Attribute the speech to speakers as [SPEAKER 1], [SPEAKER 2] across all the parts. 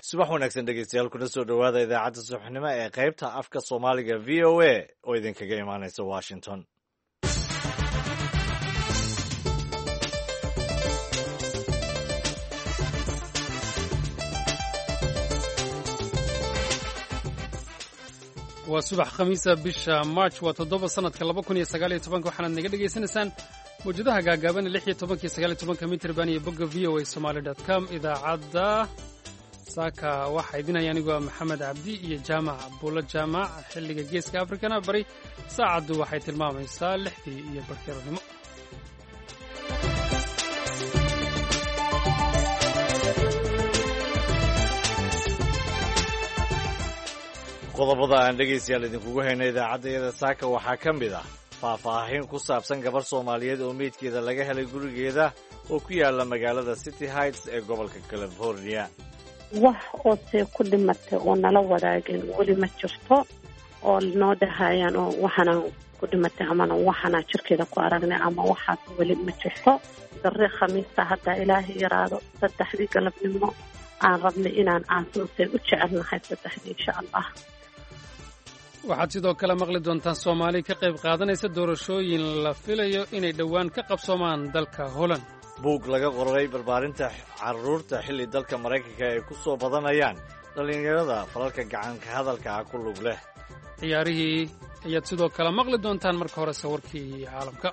[SPEAKER 1] subax wanaagsan dhegeystayaal kuna soo dhowaada idaacadda subaxnimo ee qaybta afka soomaaliga v o a oo idinkaga imaanaysa washington.
[SPEAKER 2] waa subax khamiisa bisha march waa 7 sanadka 2019 waxaanaad naga dhegaysanaysaan mawjadaha gaagaaban 16 mitrban iyo bogga voa somali.com. idaacadda saaka waxaa idinaya anigoo maxamed cabdi iyo jaamac buulo jaamac. xilliga geeska afrikana bari saacaddu waxay tilmaamaysaa 6 iyo barkeeronimo.
[SPEAKER 1] qodobada aan dhegaystayaal idinkugu hayna idaacaddayada saaka waxaa ka mid ah faahfaahin ku saabsan gabar soomaaliyeed oo meydkeeda laga helay gurigeeda oo ku yaala magaalada City Heights ee gobolka California.
[SPEAKER 3] wax oose ku dhimatay oo nala wadaageen weli ma jirto oo noo dhahayaan oo waxana ku dhimatay ama waxana jirkeeda ku aragnay ama waxaas weli ma jirto. darre khamiista hadda ilaahay yaraado 3 galabnimo aan rabnay inaan aansay u jecelnahay 3 insha Allah.
[SPEAKER 2] waxaad sidoo kale maqli doontaan Soomaali ka qayb qaadanaysa doorashooyin la filayo inay dhowaan ka qabsoomaan dalka Holland.
[SPEAKER 1] buug laga qoray barbaarinta carruurta xilli dalka Mareykanka ay ku soo badanayaan dhalinyarada falalka gacanka hadalka ku lug leh.
[SPEAKER 2] ciyaarihii ayaad sidoo kale maqli doontaan marka hore sawirkii caalamka.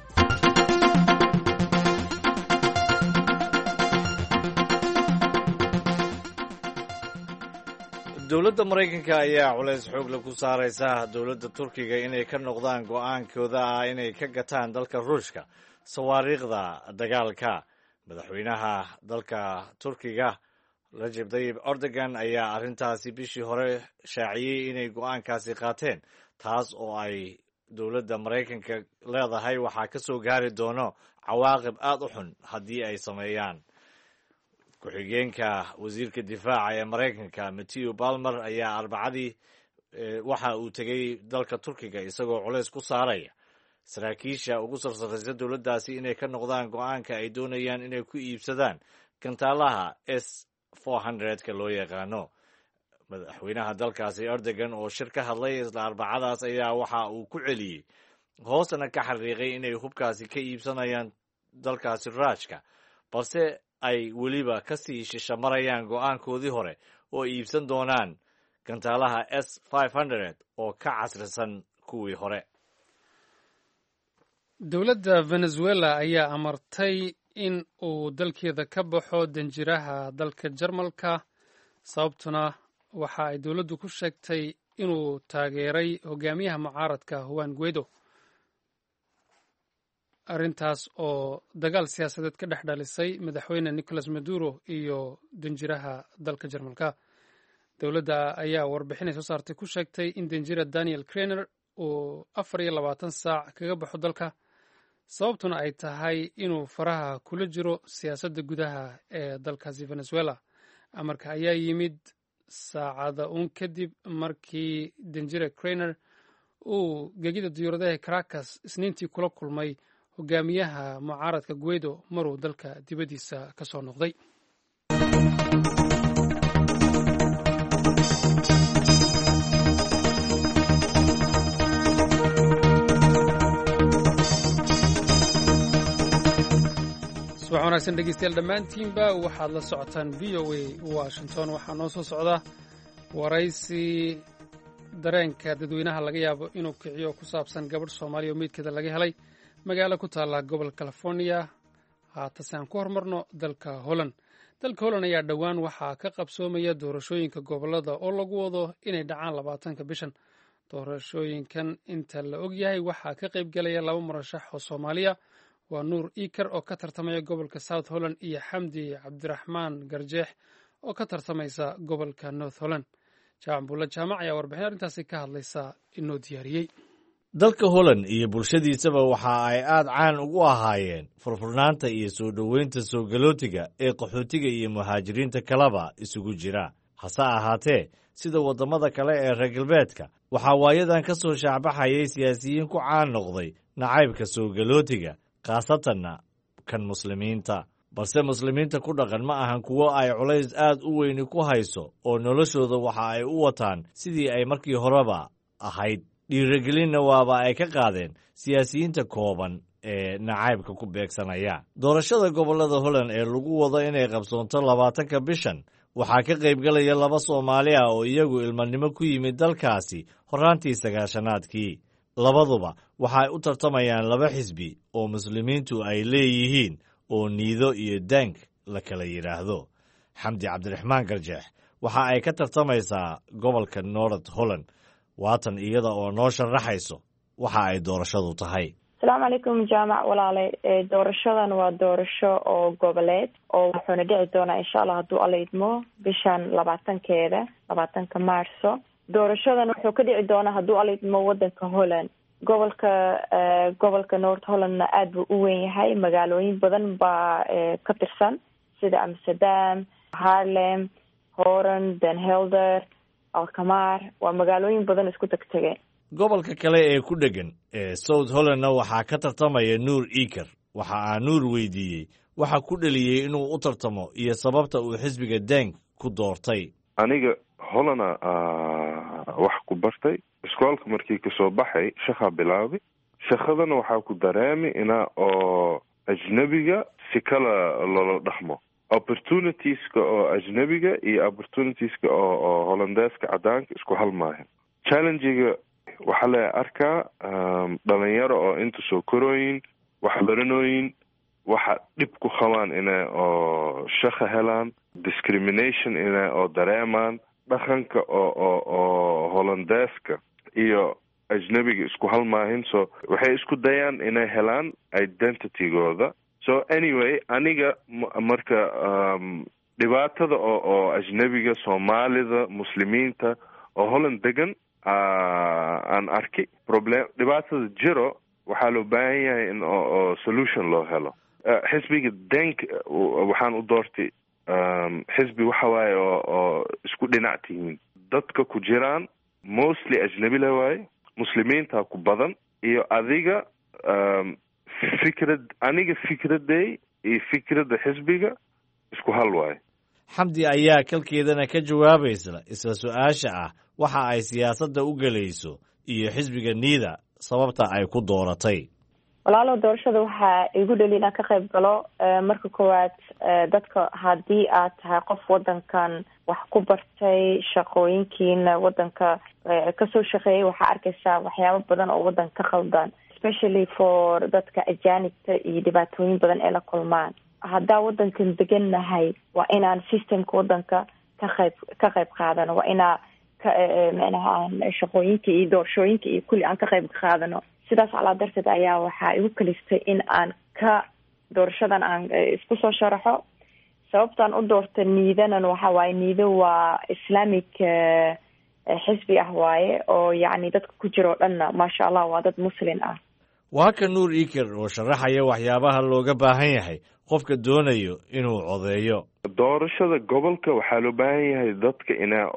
[SPEAKER 1] dowladda Mareykanka ayaa culays xoog leh ku saaraysa dowladda Turkiga inay ka noqdaan go'aankooda ah inay ka gataan dalka Ruushka sawaariikhda dagaalka. madaxweynaha dalka Turkiga Recep Tayyip Erdogan ayaa arrintaasi bishii hore shaaciyey inay go'aankaasi qaateen, taas oo ay dowladda Mareykanka leedahay waxaa ka soo gaari doono cawaaqib aad u xun haddii ay sameeyaan. ku-xigeenka wasiirka difaaca ee Mareykanka Matthew Palmer ayaa Arbacadii waxa uu tegey dalka Turkiga isagoo culays ku saaraya saraakiisha ugu sarsaraysa dowladdaasi inay ka noqdaan go'aanka ay doonayaan inay ku iibsadaan gantaalaha S-400-ka loo yaqaano. madaxweynaha dalkaasi Erdogan oo shir ka hadlay isla Arbacadaas ayaa waxa uu ku celiyey hoosna ka xariiqay inay hubkaasi ka iibsanayaan dalkaasi Raashka, balse ay weliba ka sii shishamarayaan go'aankoodii hore oo iibsan doonaan gantaalaha S-500 oo ka casrisan kuwii hore.
[SPEAKER 2] dowladda Venezuela ayaa amartay in uu dalkeeda ka baxo danjiraha dalka Jarmalka, sababtuna waxa ay dowladdu ku sheegtay inuu taageeray hogaamiyaha mucaaradka Juan Guaido. arrintaas oo dagaal siyaasadeed ka dhex dhalisay madaxweyne Nicolas Maduro iyo danjiraha dalka Jarmalka. dowladda ayaa warbixin ay soo saartay ku sheegtay in danjira Daniel Kreiner uu 24 saac kaga baxo dalka, sababtuna ay tahay inuu faraha kula jiro siyaasadda gudaha ee dalkaasi Venezuela. amarka ayaa yimid saacada uun kadib markii danjira Kreiner uu gegida diyaaradaha Caracas isniintii kula kulmay hogaamiyaha mucaaradka Guaido maruu dalka dibaddiisa ka soo noqday. subax wanaagsan dhegeystayaal dhammaantiinba waxaad la socotaan v o a Washington. waxaa noo soo socda waraysi dareenka dadweynaha laga yaabo inuu kiciyo ku saabsan gabadh Soomaaliya oo meydkeeda laga helay magaalo ku taala gobolka California. haatase aan ku hormarno dalka Holland. dalka Holland ayaa dhowaan waxaa ka qabsoomaya doorashooyinka gobolada oo lagu wado inay dhacaan 20 bishan. doorashooyinkan inta la og yahay waxaa ka qayb galaya 2 murashax oo Soomaaliya, waa Nuur Iker oo ka tartamaya gobolka South Holland iyo Xamdi Cabdiraxmaan Garjeex oo ka tartamaysa gobolka North Holland. jaamac buulo jaamac ayaa warbixin arrintaasi ka hadlaysa inoo diyaariyey.
[SPEAKER 1] dalka Holland iyo bulshadiisaba waxa ay aad caan ugu ahaayeen furfurnaanta iyo soo dhoweynta soo galootiga ee qaxootiga iyo muhaajiriinta kaleba isugu jira. hase ahaatee sida waddamada kale ee reer galbeedka waxaa waayadan ka soo shaacbaxayay siyaasiyiin ku caan noqday nacaybka soo galootiga, khaasatanna kan muslimiinta. balse muslimiinta ku dhaqan ma ahan kuwo ay culays aad u weyni ku hayso oo noloshooda waxa ay u wataan sidii ay markii horeba ahayd dhiirigelinna waaba ay ka qaadeen siyaasiyiinta kooban ee nacaybka ku beegsanaya doorashada gobollada Holland ee lagu wado inay qabsoonto 20 bishan waxaa ka qaybgalaya 2 Soomaali ah oo iyagu ilmanimo ku yimid dalkaasi horaantii 90-aadkii labaduba waxay u tartamayaan 2 xisbi oo muslimiintu ay leeyihiin oo niido iyo dank la kala yiraahdo xamdi cabdiraxmaan garjeex waxa ay ka tartamaysaa gobolka North Holland waatan iyada oo noo sharaxayso waxa ay doorashadu tahay.
[SPEAKER 4] Asalaamu calaykum jaamac walaale doorashadan waa doorasho oo goboleed oo wuxuuna dhici doonaa insha Allah hadduu alla idmo bishan 20 Maarso. Doorashadan wuxuu ka dhici doonaa hadduu alla idmo wadanka Holland. gobolka North Hollandna aad buu u weyn yahay magaalooyin badan baa ka tirsan sida Amsterdam, Haarlem, Hoorn, Den Helder, Alkmaar waa magaalooyin badan isku tagtageen.
[SPEAKER 1] gobolka kale ee ku dhegan ee South Hollandna waxaa ka tartamaya Nuur Iker waxa aan Nuur weydiiyey waxa ku dhaliyay inuu u tartamo iyo sababta uu xisbiga Dank ku doortay.
[SPEAKER 5] aniga Hollanda wax ku bartay iskoolka markii ka soo baxay shaqo bilaabay shaqadana waxa ku dareemay oo ajnabiga si kala loo dhaqmo opportunitieska oo ajnabiga iyo opportunitieska oo Hollandeeska cadaanka isku halmaahan challenge-ga waxa la arkaa dhalinyaro oo inta soo korooyin wax baranooyin waxa dhib ku qabaan oo shaqo helaan discrimination oo dareemaan dhaqanka oo Hollandeeska iyo ajnabiga isku halmaahin so waxay isku dayaan inay helaan identity-gooda so anyway aniga marka dhibaatada oo ajnabiga Soomaalida muslimiinta oo Holland degan aan arki problem dhibaatada jiro waxaa loo baahan yahay in oo solution loo helo xisbiga Dank waxaan u doortay xisbi waxa waaye oo isku dhinac tihiin dadka ku jiraan mostly ajnabi la waaye muslimiinta ku badan iyo adiga aniga fikraday iyo fikrada xisbiga isku hal waaye.
[SPEAKER 1] xamdi ayaa kalkeedana ka jawaabaysa isla su'aasha ah waxa ay siyaasadda u galayso iyo xisbiga niida sababta ay ku dooratay.
[SPEAKER 4] walaalo doorashada waxaa igu dhali inaan ka qayb galo marka koowaad dadka haddii aad tahay qof wadankan wax ku bartay shaqooyinkiina wadanka kasoo shaqeeyay waxaa arkaysaa waxyaabo badan oo wadanka ka khaldan especially for dadka ajaanibta iyo dhibaatooyin badan ee la kulmaan haddaa wadankan degan nahay waa inaan systemka wadanka ka qayb qaadano waa inaa macnaha shaqooyinka iyo doorashooyinka iyo kulli aan ka qayb qaadano sidaas calaa darteed ayaa waxaa igu kalistay in aan doorashadan aan isku soo sharaxo sababtaan u doorta niidanan waxa waaye niido waa islamic xisbi ah waaye oo yacni dadka ku jira oo dhanna maasha allah waa dad muslim ah.
[SPEAKER 1] waa ka Nuur Iker oo sharaxaya waxyaabaha looga baahan yahay qofka doonayo inuu codeeyo.
[SPEAKER 5] doorashada gobolka waxaa loo baahan yahay dadka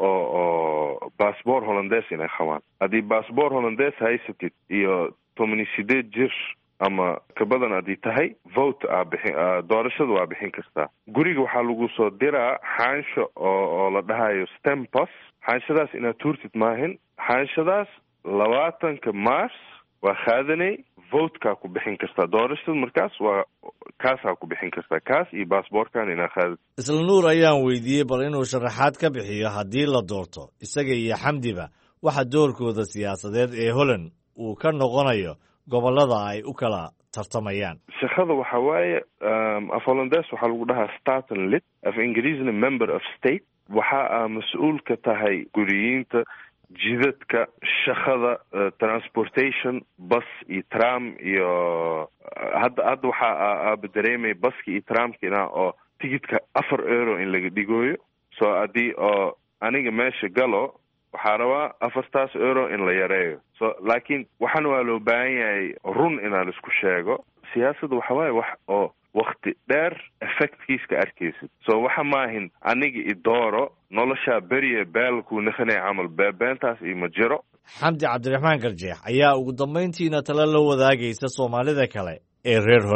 [SPEAKER 5] oo baasboor Hollandees inay qabaan haddii baasboor Hollandees haysatid iyo 18 jir ama ka badan haddii tahay vote doorashada waa bixin kartaa guriga waxaa lagu soo diraa xaansho oo la dhahayo stempos xaanshadaas inaad tuurtid maahin xaanshadaas 20 Maars waa qaadanay vote-kaa ku bixin kartaa doorashada markaas waa kaasaa ku bixin kartaa kaas iyo baasboorkan inaa qaadid.
[SPEAKER 1] isla Nuur ayaan weydiiyey bal inuu sharaxaad ka bixiyo haddii la doorto isaga iyo xamdiba waxa doorkooda siyaasadeed ee Holland uu ka noqonayo gobolada ay u kala tartamayaan.
[SPEAKER 5] shaqada waxa waaye af Hollandees waxaa lagu dhahaa statenlid af Ingiriisna member of state waxaa mas-uul ka tahay guriyiinta jidadka shaqada transportation bus iyo tram iyo hadda waxaa dareemay baska iyo tramkina oo tigidhka €4 in laga dhigooyo so haddii oo aniga meesha galo waxaa rabaa €4 in la yareeyo so laakiin waxana waa loo baahan yahay run inaa la isku sheego siyaasadda waxa waaye wax oo wakti dheer effectkiiska arkaysid so waxa maahin aniga idooro noloshaa beriye baalkuu naqanay camal beentaas ima jiro.
[SPEAKER 1] xamdi cabdiraxmaan garjeex ayaa ugu dambayntiina tala la wadaagaysa Soomaalida kale ee reer Holland.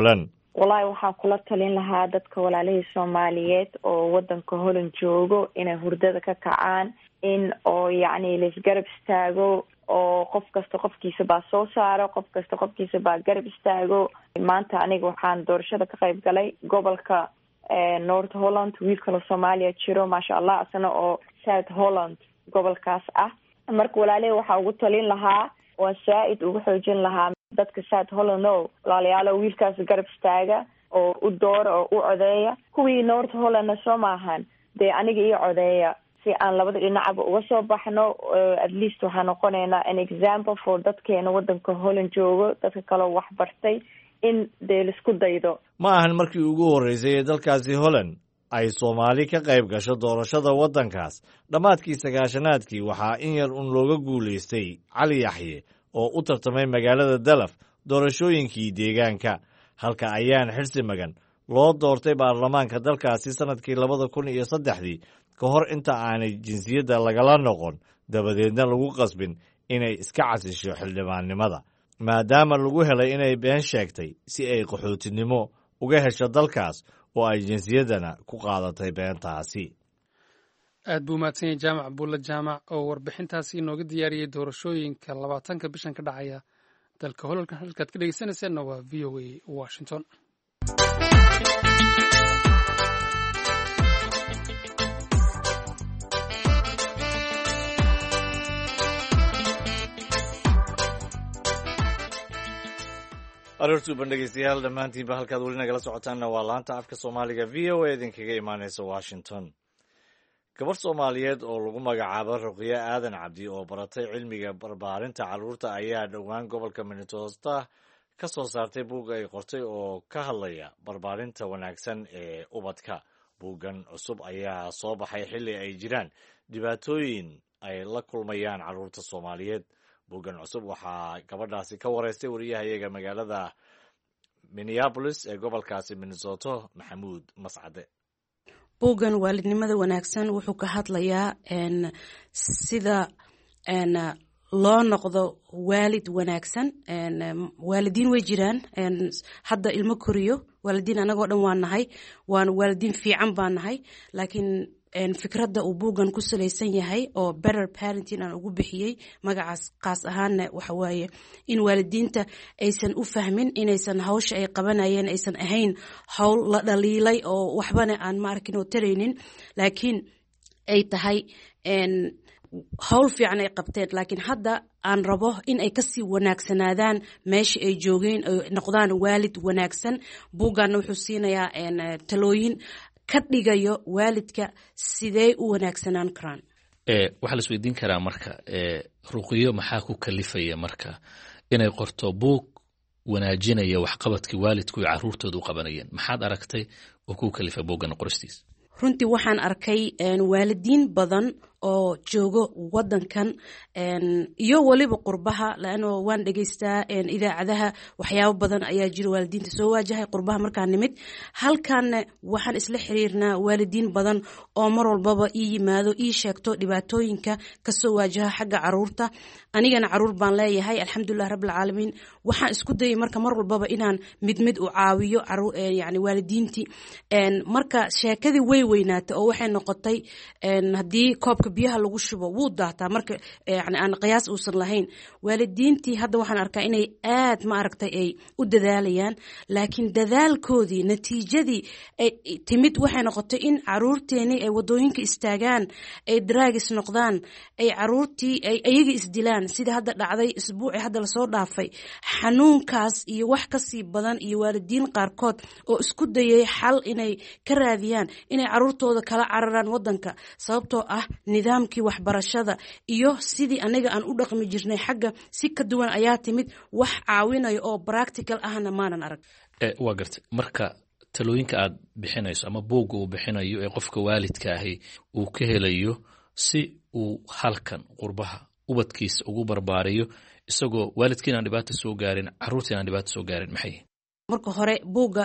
[SPEAKER 4] wallahi waxaan kula talin lahaa dadka walaalihii soomaaliyeed oo wadanka Holland joogo inay hurdada ka kacaan, in oo yacni laisgarab istaago, oo qof kasta qofkiisa baa soo saaro, qof kasta qofkiisa baa garab istaago. maanta aniga waxaan doorashada ka qayb galay gobolka North Holland, wiil kaloo Soomaaliya jiro maasha Allah asana oo South Holland gobolkaas ah. marka walaalihii waxaa ugu talin lahaa, waan saa'id ugu xoojin lahaa dadka South Holland oo walaalayaal wiilkaas garab istaaga oo u doora oo u codeeya. kuwii North Hollandna soo maahan dee aniga iyo codeeya si aan labada dhinacba uga soo baxno. at least waxaan noqonaynaa an example for dadkeena wadanka Holland joogo, dadka kaloo wax bartay, in dee laisku daydo.
[SPEAKER 1] ma ahan markii ugu horreysay ee dalkaasi Holland ay Soomaali ka qayb gasho doorashada waddankaas. dhammaadkii 90-aadkii waxaa in yar un looga guulaystay Cali Yaxye oo u tartamay magaalada Dalaf doorashooyinkii deegaanka, halka ayaan xirsi magan loo doortay baarlamaanka dalkaasi sanadkii 2003 ka hor inta aanay jinsiyadda lagala noqon, dabadeedna lagu qasbin inay iska casisho xildhibaannimada maadaama lagu helay inay been sheegtay si ay qaxootinimo uga hesho dalkaas oo ay jinsiyaddana ku qaadatay beentaasi.
[SPEAKER 2] aad buu mahadsan yahay jaamac buulle jaamac oo warbixintaasi inooga diyaariyey doorashooyinka 20 bishan ka dhacaya dalka Holland. halkaad ka dhegeysanaysaanna waa VOA Washington.
[SPEAKER 1] aroortuu bandhegeystayaal dhammaantiinba halkaad weli nagala socotaanna waa laanta afka soomaaliga VOA idinkaga imaanaysa Washington. gabar Soomaaliyeed oo lagu magacaabo Ruqya Aadan Cabdi oo baratay cilmiga barbaarinta carruurta ayaa dhowaan gobolka Minnesota ka soo saartay buug ay qortay oo ka hadlaya barbaarinta wanaagsan ee ubadka. buuggan cusub ayaa soo baxay xilli ay jiraan dhibaatooyin ay la kulmayaan carruurta Soomaaliyeed. buuggan cusub waxaa gabadhaasi ka wareystay wariyahayaga magaalada Minneapolis ee gobolkaasi Minnesota Maxamuud Mascade.
[SPEAKER 6] buuggan waalidnimada wanaagsan wuxuu ka hadlayaa sida loo noqdo waalid wanaagsan. waalidiin way jiraan hadda ilmo koriyo, waalidiin anagoo dhan waan nahay, waan waalidiin fiican baan nahay, laakiin fikradda uu buuggan ku salaysan yahay oo better parenting aan ugu bixiyey magacaas qaas ahaanna waxa waaye in waalidiinta aysan u fahmin inaysan hawsha ay qabanayeen aysan ahayn hawl la dhaliilay oo waxbana aan ma arkin oo taraynin, laakiin ay tahay hawl fiican ay qabteen, laakiin hadda aan rabo in ay kasii wanaagsanaadaan meesha ay joogeen, ay noqdaan waalid wanaagsan. buugganna wuxuu siinayaa talooyin ka dhigayo waalidka sidee u wanaagsanaan karaan.
[SPEAKER 7] waxaa la isweydiin karaa marka Ruqyo maxaa ku kalifaya marka inay qorto buug wanaajinaya waxqabadkii waalidku iyo carruurtooda u qabanayeen? maxaad aragtay oo ku kalifa buuggan qoristiisa?
[SPEAKER 6] runtii waxaan arkay waalidiin badan oo joogo wadankan iyo waliba qurbaha, laano waan dhageystaa idaacadaha waxyaabo badan ayaa jira waalidiinta soo waajahay qurbaha markaan nimid. halkan waxaan isla xiriirnaa waalidiin badan oo mar walbaba ii yimaado ii sheegto dhibaatooyinka kasoo waajaha xagga caruurta. anigana caruur baan leeyahay alxamdulilah rabbil caalamiin. waxaan isku dayay marka mar walbaba inaan mid u caawiyo yani waalidiintii. marka sheekadii way weynaatay oo waxay noqotay haddii koobka biyaha lagu shubo wuu daataa marka yani aan qiyaas uusan lahayn. waalidiintii hadda waxaan arkaa inay aad ma aragtay ay u dadaalayaan, laakiin dadaalkoodii natiijadii ay timid waxay noqotay in caruurteeni ay wadooyinka istaagaan, ay draagis noqdaan, ay caruurtii ay ayaga isdilaan sida hadda dhacday isbuuci hadda lasoo dhaafay. xanuunkaas iyo wax kasii badan iyo waalidiin qaarkood oo isku dayay xal inay ka raadiyaan inay caruurtooda kala cararaan wadanka sababtoo ah nidaamkii waxbarashada iyo sidii anaga aan u dhaqmi jirnay xagga si ka duwan ayaa timid. wax caawinayo oo practical ahna maanan arag.
[SPEAKER 7] waa gartay marka talooyinka aad bixinayso ama buugga uu bixinayo ee qofka waalidka ahi uu ka helayo si uu halkan qurbaha ubadkiisa ugu barbaariyo isagoo waalidkiina aan dhibaato soo gaarin, carruurtiina aan dhibaato soo gaarin, maxay
[SPEAKER 6] marka hore buugga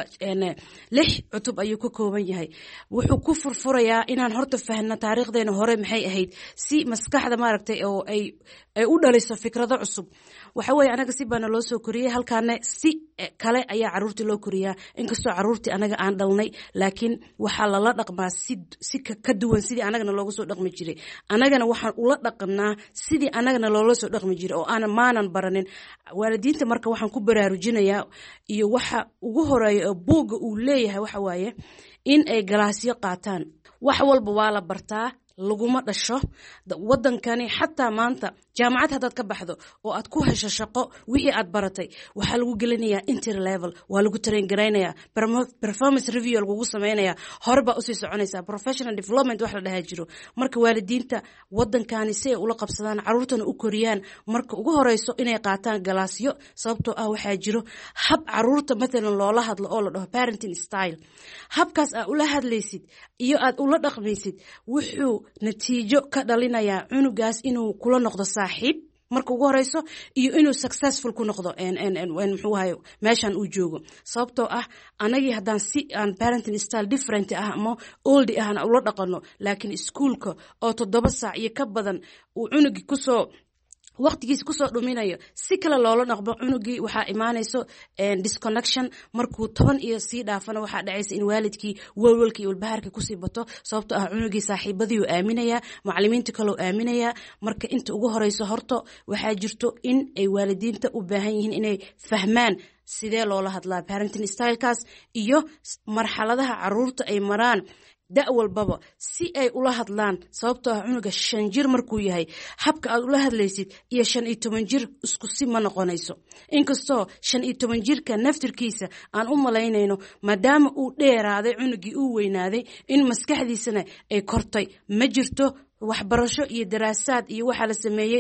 [SPEAKER 6] 6 cutub ayuu ka kooban yahay wuxuu ku furfurayaa inaan horta fahno taariikhdeena hore maxay ahayd si maskaxda maaragtay oo ay u dhaliso fikrado cusub waxa weeye anaga si baana loo soo koriyey halkaana si kale ayaa caruurtii loo koriyaa inkastoo caruurtii anaga aan dhalnay laakiin waxaa lala dhaqmaa si ka duwan sidii anagana looga soo dhaqmi jiray anagana waxaan ula dhaqanaa sidii anagana loola soo dhaqmi jiray oo maanan baranin waalidiinta marka waxaan ku baraarujinayaa iyo waxa ugu horeeya oo buugga uu leeyahay waxa waaye in ay galaasyo qaataan wax walba waa la bartaa laguma dhasho wadankani xataa maanta jaamacad haddaad ka baxdo oo aad ku hesho shaqo wixii aad baratay waxaa lagu gelinayaa inter level waa lagu train garaynayaa performance review lagugu samaynayaa hore baa usii soconaysaa professional development wax la dhahaa jiro marka waalidiinta wadankani si ay ula qabsadaan caruurtana u koriyaan marka ugu horeyso inay qaataan galaasyo sababtoo ah waxaa jiro hab caruurta matalan loola hadlo oo la dhaho parenting style habkaas aad ula hadlaysid iyo aad ula dhaqmaysid wuxuu natiijo ka dhalinayaa cunugaas inuu kula noqdo saaxiib marka ugu horeyso iyo inuu successful ku noqdo muxuu ahay meeshan uu joogo sababtoo ah anagii haddaan si aan parenting style different ah ama old ahna ula dhaqano laakiin iskuulka oo 7 saac iyo ka badan uu cunugii kusoo waqtigiisa kusoo dhuminayo si kale loola dhaqmo cunugii waxaa imaanayso disconnection markuu 10 iyo sii dhaafana waxaa dhacaysa in waalidkii walwalkii iyo walbahaarkii kusii bato sababtoo ah cunugii saaxiibadii uu aaminayaa macallimiinta kale uu aaminayaa marka inta ugu horeyso horto waxaa jirto in ay waalidiinta u baahan yihiin inay fahmaan sidee loola hadlaa parenting stylekaas iyo marxaladaha caruurta ay maraan da walbaba si ay ula hadlaan sababtoo ah cunuga 5 jir markuu yahay habka aad ula hadlaysid iyo 15 jir isku si ma noqonayso inkastoo 15 jirka naftirkiisa aan u malaynayno maadaama uu dheeraaday cunugii uu weynaaday in maskaxdiisana ay kortay ma jirto waxbarasho iyo daraasaad iyo waxa la sameeyay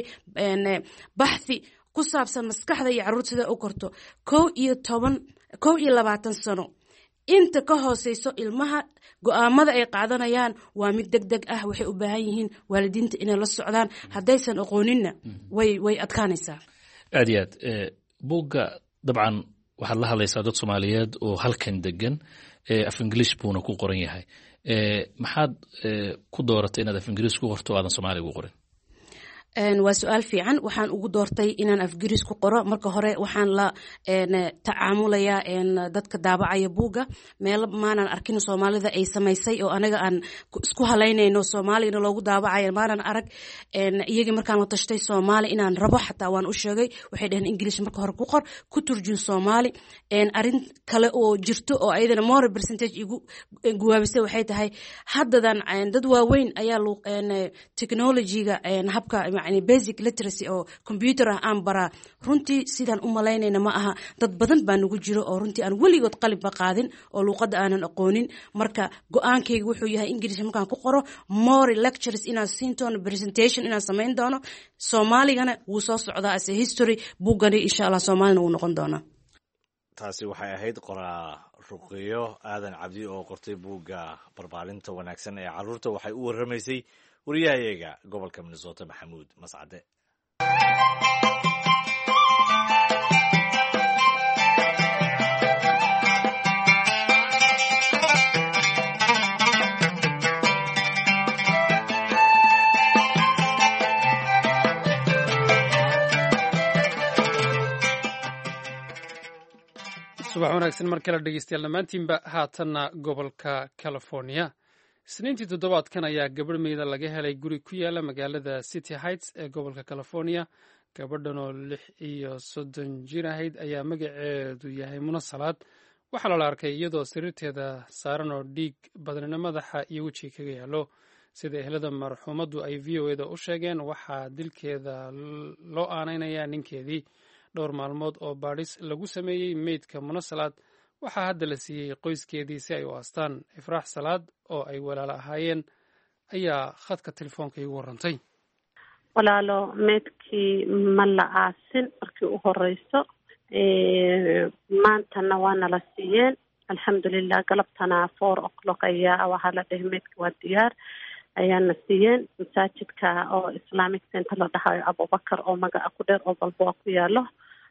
[SPEAKER 6] baxthi ku saabsan maskaxda iyo caruurta sida u korto 12 sano inta ka hooseyso ilmaha go'aamada ay qaadanayaan waa mid degdeg ah waxay u baahan yihiin waalidiinta inay la socdaan haddaysan aqooninna way adkaanaysaa
[SPEAKER 7] aad iyo aad buugga dabcan waxaad la hadlaysaa dad soomaaliyeed oo halkan degan af ingilish buuna ku qoran yahay maxaad ku dooratay inaad af ingiriis ku qorto o aadan soomaaliga ugu qorin
[SPEAKER 6] waa su-aal fiican waxaan ugu doortay inaan afgiriis ku qoro marka hore waxaan la tacaamulayaa dadka daabacaya buugga meelo maanan arkin soomaalida ay samaysay oo anaga aan isku halaynayno soomaaligana loogu daabacayo maanan arag iyagii markaan la tashtay soomaali inaan rabo xataa waan u sheegay waxay dhaheen ingilish marka hore ku qor ku turjun soomaali arin kale oo jirto oo ayadana more percentage igu guwaabisay waxay tahay haddadan dad waaweyn ayaa technology-ga habka يعني basic literacy oo computer ah aan baraa runtii sidaan u malaynayna ma aha dad badan baa nagu jiro oo runtii aan weligood qalib ba qaadin oo luqadda aanan aqoonin marka go'aankayga wuxuu yahay English markaan ku qoro more lectures inaan siin doono presentation inaan samayn doono Soomaaligana wuu soo socdaa as a history buugani insha Allah Soomaalina wuu noqon doonaa
[SPEAKER 1] taasi waxay ahayd qoraa Ruqiyo Aadan Cabdi oo qortay buugga barbaarinta wanaagsan ee caruurta waxay u warramaysay wariyahayaga gobolka Minnesota Maxamuud Mascade
[SPEAKER 2] subax wanaagsan mar kale dhegeystayaal dhammaantiinba haatanna gobolka California isniintii toddobaadkan ayaa gabadh meyda laga helay guri ku yaala magaalada City Heights ee gobolka California gabadhan oo 36 jir ahayd ayaa magaceedu yahay Muna Salaad waxaa la arkay iyadoo sariirteeda saaran oo dhiig badanina madaxa iyo wejiga kaga yaalo sida ehelada marxuumaddu ay VOA-da u sheegeen waxaa dilkeeda loo aanaynayaa ninkeedii dhowr maalmood oo baadhis lagu sameeyey meydka Muna Salaad waxaa hadda la siiyey qoyskeedii si ay u aastaan Ifraax Salaad oo ay walaalo ahaayeen ayaa khadka telefoonka igu warantay
[SPEAKER 3] walaalo meydkii ma la aasin markii u horeyso maantana waana la siiyeen alxamdulilah galabtana 4 ayaa waxaa la dhahay meydka waa diyaar ayaana siiyeen masaajidka oo Islamic Center la dhahayo Abubakar oo magaca ku dheer oo balbo ku yaalo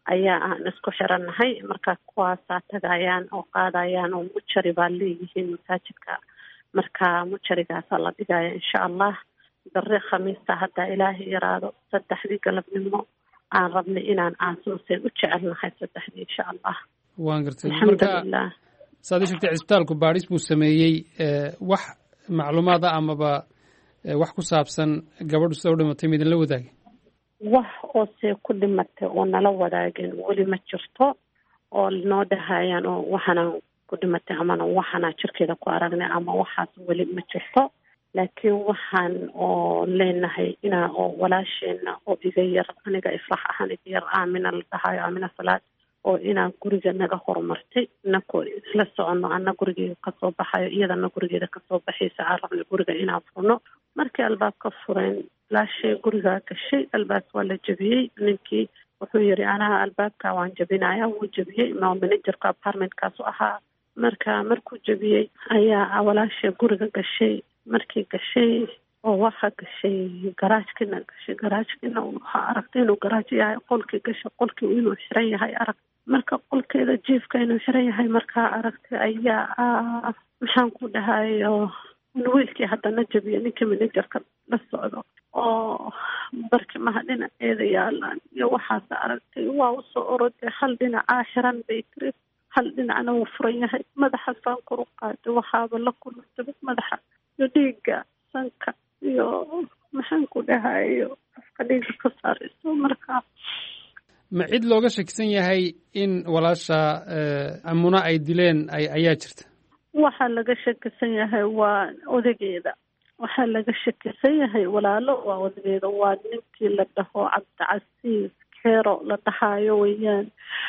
[SPEAKER 3] ayaa aan isku xirannahay. marka kuwaasaa tagayaan oo qaadayaan oo mujari baa leeyihiin masaajidka. marka mujarigaasaa la dhigaya insha allah. bari khamiista haddaa ilaahay yaraado 3 galabnimo aan rabnay inaan aasuuseen u jecelnahay 3 insha allah.
[SPEAKER 2] waan gartay.
[SPEAKER 3] alxamdulilah.
[SPEAKER 2] saad ii sheegtay cisbitaalku baadhis buu sameeyey. wax macluumaada amaba wax ku saabsan gabadhu sida u dhimatay ma idinla wadaagay?
[SPEAKER 3] wax oose ku dhimatay oo nala wadaageen weli ma jirto oo noo dhahayaan oo waxaanaan ku dhimatay amana waxaanaa jirkeeda ku aragnay ama waxaas weli ma jirto. laakiin waxaan oo leenahay inaa oo walaasheena oo iga yar aniga ifrax ahaan iga yar aamina la dhahayo aamina salaad oo inaan guriga naga horumartay inakoo isla soconno ana gurigeeda kasoo baxayo iyadana gurigeeda kasoo baxaysa aan rabnay guriga inaan furno. markii albaabka fureen laashay gurigaa gashay. albaab waa la jebiyey. ninkii wuxuu yiri anaha albaabka waan jebinaya. wuu jebiyey managerka apartmentkaasu ahaa. markuu jebiyey ayaa walaashay guriga gashay. markii gashay oo waxa gashay garaajkina gashay. garaajkina waxaa aragtay inuu garaaj yahay. qolkii gashay qolkii inuu xiran yahay arag. marka qolkeeda jiifka inuu xiran yahay markaa aragtay ayaa maxaan ku dhahayo wiilkii haddana jabiya ninkii managerka la socdo oo barkimaha dhinaceeda yaalaan iyo waxaas aragtay. waa usoo oroday. hal dhinacaa xiran bay tiri, hal dhinacna wuu furan yahay. madaxaasaan kor u qaaday. waxaaba la kulantay madaxa iyo dhiigga sanka iyo maxaan ku dhahayo afka dhiigga ka saarayso. marka
[SPEAKER 2] ma cid looga shakisan yahay in walaasha amuna ay dileen ayaa jirta?
[SPEAKER 3] waxaa laga shakisan yahay waa odageeda. waxaa laga shakisan yahay walaalo waa odageeda. waa ninkii la dhaho cabdicasiis keero la dhahayo weyaan.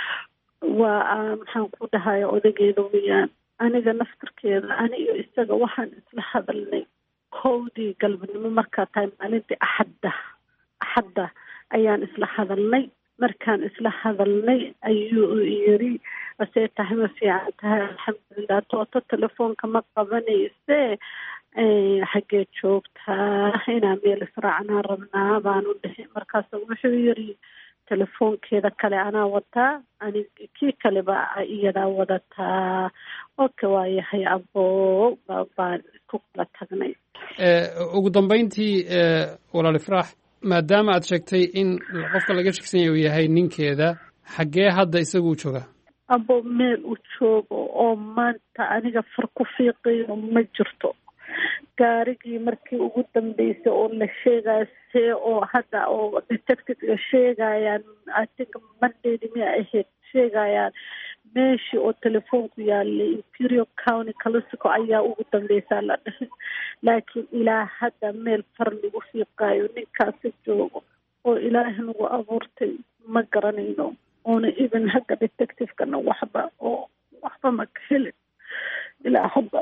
[SPEAKER 3] waa maxaan ku dhahayo odageeda weyaan. aniga naftarkeeda ani iyo isaga waxaan isla hadalnay 1 galabnimo markaa tahay maalintii axadda ayaan isla hadalnay. markaan isla hadalnay ayuu yiri asee tahay ma fiican tahay alxamdulilah. tooto telefoonka ma qabanayse xaggee joogtaa inaan meel israacnaa rabnaa baan u dhihi. markaas wuxuu yiri telefoonkeeda kale anaa wataa kii kaleba iyadaa wadataa. oka waa yahay aboo baan isku kala tagnay.
[SPEAKER 2] ugu dambayntii walaal ifraax, maadaama aad sheegtay in qofka laga shaksan yahay uu yahay ninkeeda, xaggee hadda isagu u joogaa?
[SPEAKER 3] abo meel u joogo oo maanta aniga far ku fiiqayo ma jirto. gaarigii markii ugu dambeysay oo la sheegayse oo hadda oo detective sheegayaan I think Monday ma ahayd sheegayaan meeshii oo telefoonku yaalay Imperial County Calisico ayaa ugu dambeysay la dhahay. laakiin ilaa hadda meel far lagu fiiqayo ninkaasi joogo oo ilaahay nagu abuurtay ma garanayno. oona even hagga detective-kana waxba ma ka helin ilaa hadda.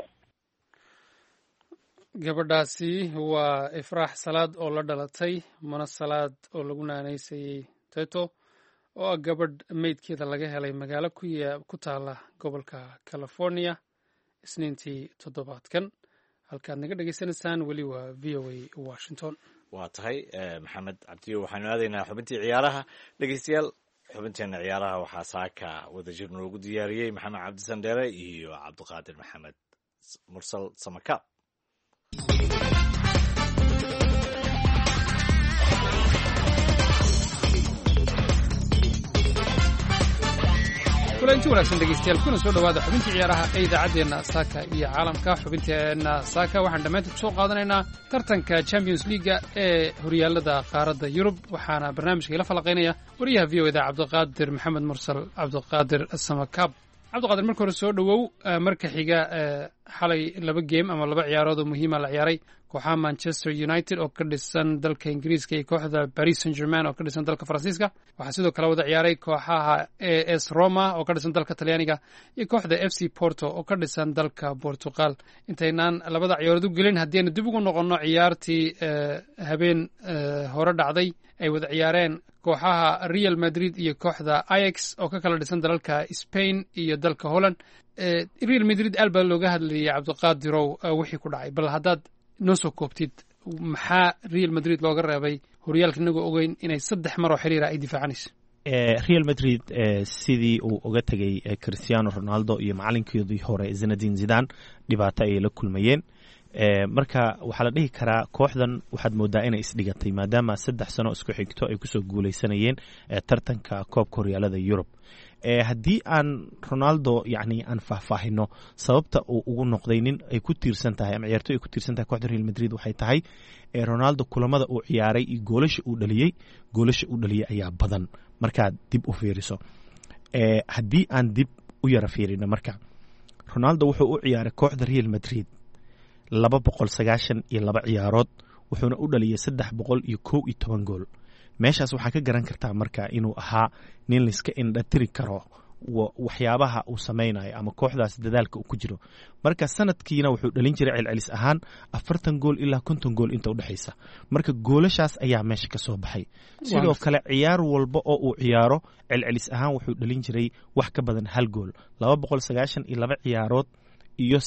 [SPEAKER 2] gabadhaasi waa ifraax salaad oo la dhalatay muna salaad oo lagu naanaysayey teto oo ah gabadh meydkeeda laga helay magaalo ku taala gobolka California isniintii toddobaadkan. halkaad naga dhegaysanaysaan weli waa VOA Washington.
[SPEAKER 1] waa tahay maxamed cabdiyo waxaanu aadaynaa xubintii ciyaaraha. dhegeystayaal, xubinteena ciyaaraha waxaa saaka wadajir noogu diyaariyey maxamed cabdi sandheere iyo cabdiqaadir maxamed mursal samakaab.
[SPEAKER 2] kulanti wanaagsan dhegeystayaal, kuna soo dhawaada xubintii ciyaaraha ee idaacaddeenna saaka iyo caalamka. xubinteenna saaka waxaan dhammaantii ku soo qaadanaynaa tartanka Champions League ee horyaalada qaaradda Yurub. waxaana barnaamijka ila falaqaynaya wariyaha v o da cabdiqaadir maxamed mursal cabdiqaadir samakaab. cabdiqaadir, marka hore soo dhowow. marka xiga xalay 2 geem ama 2 ciyaarood oo muhiima la ciyaaray. kooxaha Manchester United oo ka dhisan dalka Ingiriiska iyo kooxda Paris Saint-Germain oo ka dhisan dalka Faransiiska. waxaa sidoo kale wada ciyaaray kooxaha AS Roma oo ka dhisan dalka Talyaaniga iyo kooxda FC Porto oo ka dhisan dalka Portugal. intaynaan 2 ciyaarood u gelin, haddii aynu dib ugu noqonno ciyaartii habeen hore dhacday ay wada ciyaareen kooxaha Real Madrid iyo kooxda Ajax oo ka kala dhisan dalalka Spain iyo dalka Holland. Real Madrid alba looga hadlayay cabdiqaadirow wixii ku dhacay, bal haddaad noo soo koobtid maxaa Real Madrid looga reebay horyaalka inagoo ogeyn inay 3 mar oo xiriira ay difaacanayso?
[SPEAKER 8] Real Madrid sidii uu uga tegay Cristiano Ronaldo iyo macalinkoodii hore Zinedine Zidane dhibaato ay la kulmayeen marka waxaa la dhihi karaa kooxdan waxaad moodaa inay isdhigatay maadaama 3 sano isku xigto ay kusoo guuleysanayeen tartanka koobka horyaalada Yurub haddii aan Ronaldo yani aan faahfaahino sababta uu ugu noqday nin ay ku tiirsan tahay ama ciyaartoy ay ku tiirsan tahay kooxda Real Madrid waxay tahay Ronaldo kulamada uu ciyaaray iyo goolasha uu dhaliyay ayaa badan markaad dib u fiiriso haddii aan dib u yara fiirino marka Ronaldo wuxuu u ciyaaray kooxda Real Madrid 292 ciyaarood wuxuuna u dhaliyay 311 gool meeshaas waxaa ka garan kartaa marka inuu ahaa nin la iska indhatiri karo waxyaabaha uu samaynayo ama kooxdaas dadaalka uu ku jiro marka sanadkiina wuxuu dhalin jiray celcelis ahaan 40 gool ilaa 50 gool inta u dhaxaysa marka goolashaas ayaa meesha ka soo baxay sidoo kale ciyaar walba oo uu ciyaaro celcelis ahaan wuxuu dhalin jiray wax ka badan hal gool 292 ciyaarood iyo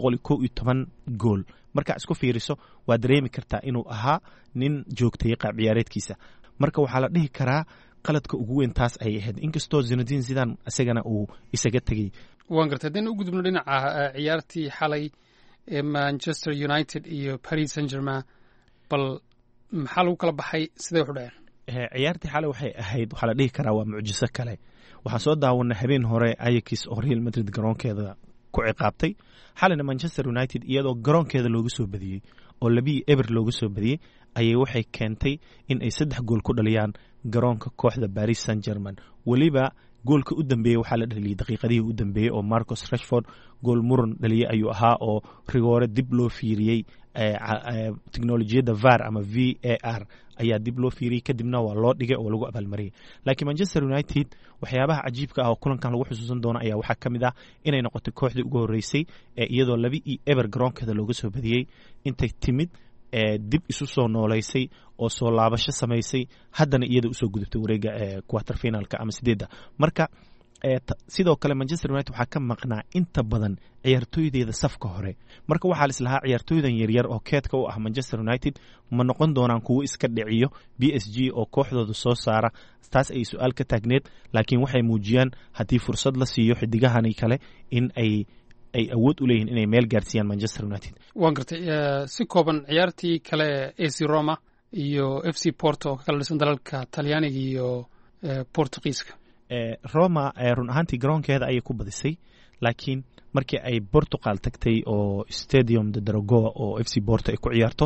[SPEAKER 8] 311 gool marka isku fiiriso waa dareemi kartaa inuu ahaa nin joogtay qaab ciyaareedkiisa marka waxaa la dhihi karaa qaladka ugu weyn taas ay ahayd inkastoo Zinedine Zidane asagana uu isaga tagay
[SPEAKER 2] waan gartay hadaynu u gudubno dhinaca ciyaartii xalay ee Manchester United iyo Paris Saint-Germain bal maxaa lagu kala baxay sidee u dhaceen
[SPEAKER 8] ciyaartii xalay waxay ahayd waxaa la dhihi karaa waa mucjiso kale waxaan soo daawanay habeen hore Ajax oo Real Madrid garoonkeeda ku ciqaabtay xalayna Manchester United iyadoo garoonkeeda looga soo badiyay oo 2-0 looga soo badiyay ayay waxay keentay in ay 3 gool ku dhaliyaan garoonka kooxda Paris Saint-Germain waliba goolka u dambeeyay waxaa la dhaliyay daqiiqadihii u dambeeyay oo Marcus Rashford gool muran dhaliyay ayuu ahaa oo rigoore dib loo fiiriyay teknolojiyada VAR ama VAR ayaa dib loo fiiriyay kadibna waa loo dhigay oo lagu abaalmariyay laakiin Manchester United waxyaabaha cajiibka ah oo kulankan lagu xusuusan doono ayaa waxaa kamid ah inay noqotay kooxdii ugu horeysay iyadoo 2-0 garoonkeeda looga soo badiyay intay timid dib isu soo nooleysay oo soo laabasho samaysay haddana iyada usoo gudubtay wareega quarter finalka ama 8 marka sidoo kale Manchester United waxaa ka maqnaa inta badan ciyaartooydeeda safka hore marka waxaa la islahaa ciyaartooydan yaryar oo keedka u ah Manchester United ma noqon doonaan kuwo iska dhiciyo PSG oo kooxdooda soo saara taas ay su'aal ka taagneed laakiin waxay muujiyaan haddii fursad la siiyo xidigahani kale in ay awood u leeyihiin inay meel gaarsiiyaan Manchester United
[SPEAKER 2] waan gartay si kooban ciyaartii kale AC Roma iyo FC Porto oo kala dhisan dalalka Talyaaniga iyo Portugiiska
[SPEAKER 8] Roma run ahaantii garoonkeeda ayay ku badisay laakiin markii ay Portugal tagtay oo Stadium de Dragao oo FC Porto ay ku ciyaarto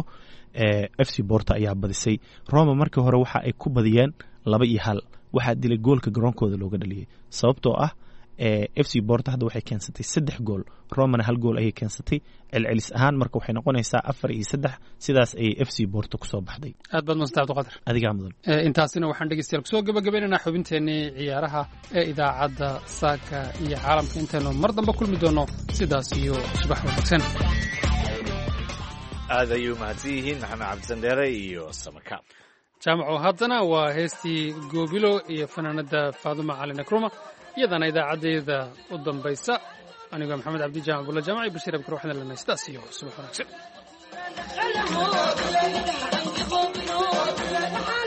[SPEAKER 8] FC Porto ayaa badisay Roma markii hore waxa ay ku badiyeen 2-1 waxaa dilay goolka garoonkooda looga dhaliyay sababtoo ah FC Porto hadda waxay keensatay 3 gool Romana 1 gool ayay keensatay celcelis ahaan marka waxay noqonaysaa 4-3 sidaas ay FC Porto ku soo baxday
[SPEAKER 2] aad baad mastaad qadar
[SPEAKER 8] adiga mudan
[SPEAKER 2] intaasina waxaan dhageystayaal ku soo gabagabeynaa xubinteennii ciyaaraha ee idaacadda saaka iyo caalamka intaynu mar dambe kulmi doono sidaas iyo subax wanaagsan
[SPEAKER 1] aad ayuu mahadsan yihiin maxamed cabdisandheere iyo samaka
[SPEAKER 2] jaamaco haddana waa heestii goobilo iyo fanaanada Faaduma Cali Nakruma iyadana idaacadeeda u dambaysa aniga maxamed cabdi jaamac abdulla jaamac bashir abkar waxaan leenahay sidaas iyo subax wanaagsan